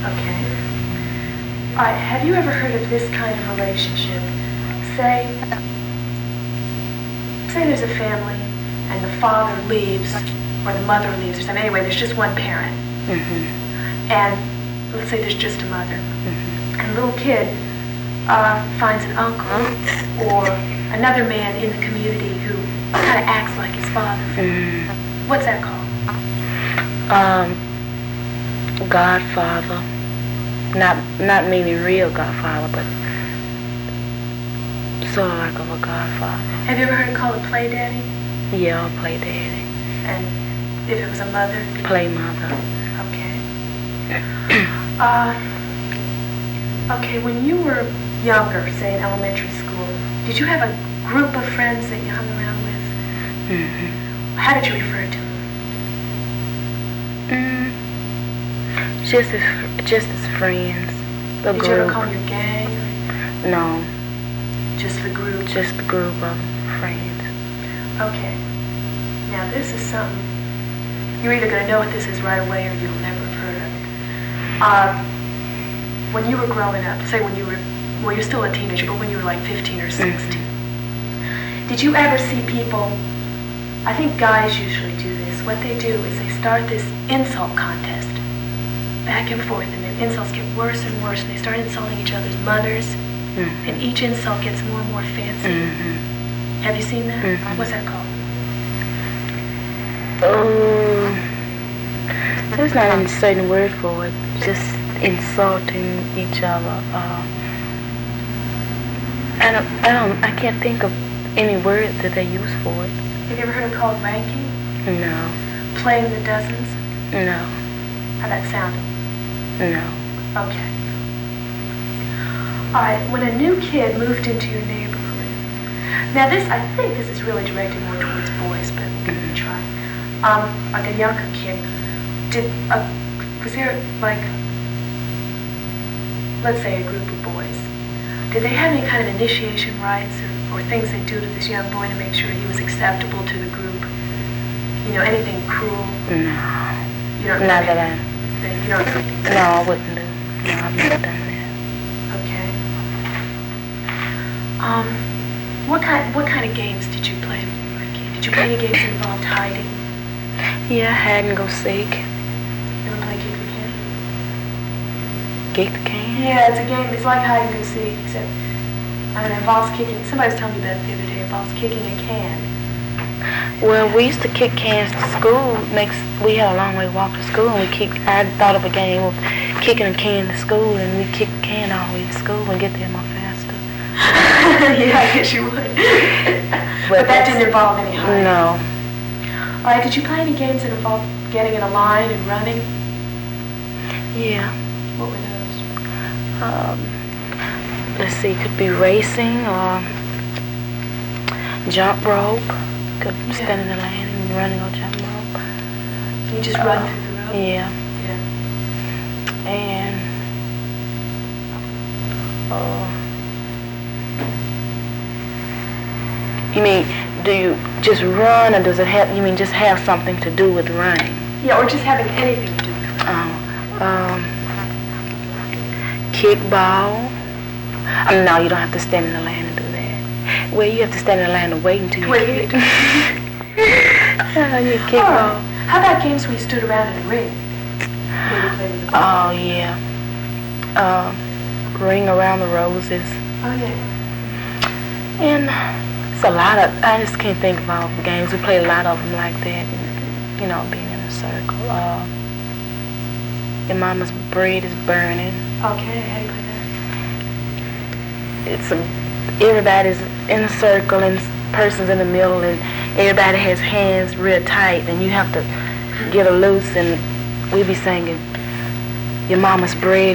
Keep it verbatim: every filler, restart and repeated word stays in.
Okay. All right, have you ever heard of this kind of relationship? Say, say there's a family and the father leaves or the mother leaves or something. Anyway, there's just one parent. Mm-hmm. And let's say there's just a mother. Mm-hmm. And the little kid uh, finds an uncle or another man in the community who kind of acts like his father. Mm-hmm. What's that called? Um, Godfather. Not not meaning real Godfather, but sort of like of a Godfather. Have you ever heard it called a play daddy? Yeah, I'll play daddy. And if it was a mother? Play mother. Okay. uh, okay, when you were younger, say in elementary school, did you have a group of friends that you hung around with? Mm-hmm. How did you refer to them? Mm, just as just as friends. The Did group. you ever call your gang? No. Just the group? Just the group of friends. Okay. Now this is something, you're either going to know what this is right away or you'll never have heard of it. Um, when you were growing up, say when you were, well you're still a teenager, but when you were like fifteen or sixteen, mm-hmm. did you ever see people, I think guys usually do this, what they do is they start this insult contest, back and forth, and the insults get worse and worse, and they start insulting each other's mothers, mm-hmm. and each insult gets more and more fancy. Mm-hmm. Have you seen that? Mm-hmm. What's that called? Oh, there's not any certain word for it. Just insulting each other. Uh, I don't, I don't, I can't think of any word that they use for it. Have you ever heard it called ranking? No. Playing the dozens? No. How that sounded? No. Okay. All right, when a new kid moved into your neighborhood, now this, I think this is really directed more towards boys, but we'll give it a try. Um, like a younger kid, did, a, was there like, let's say a group of boys, did they have any kind of initiation rites or, or things they do to this young boy to make sure he was acceptable to the group? You know, anything cruel? No. You don't Not that I... Thing. You don't think that? No, I wouldn't do. No, I've never done that. Okay. Um, what kind what kind of games did you play when you were a kid? Did you play any games that involved hiding? Yeah, hide and go seek. You ever play kick the can? Kick the can? Yeah, it's a game. It's like hide and go seek, except I don't know, it involves kicking. Somebody was telling me about it the other day. It involves kicking a can. Well, we used to kick cans to school. Next, we had a long way to walk to school, and we kick. I thought of a game of kicking a can to school, and we kick the can all the way to school and get there more faster. Yeah, I guess you would. But, but that didn't involve any hiding. No. All right, did you play any games that involved getting in a line and running? Yeah. What were those? Um, let's see, it could be racing or jump rope. Could Yeah. stand in the lane and running on jump rope. You just uh, run through the rope? Yeah. Yeah. And uh, you mean, do you just run, or does it have? You mean just have something to do with running? Yeah, or just having anything to do with it. Um, um, kickball. Um, no, you don't have to stand in the lane and do that. Well, you have to stand in the line and wait until you Wait. kick. uh, you kickball. Right. How about games where you stood around in a ring? Where you played with the ball? Oh yeah. Um, ring around the roses. Oh yeah. And it's a lot of. I just can't think of all the games. We played a lot of them like that. And, you know, being in a circle. Uh, your mama's bread is burning. Okay, how do you play that? It's a, everybody's in a circle and person's in the middle and everybody has hands real tight and you have to get her loose and we be singing your mama's bread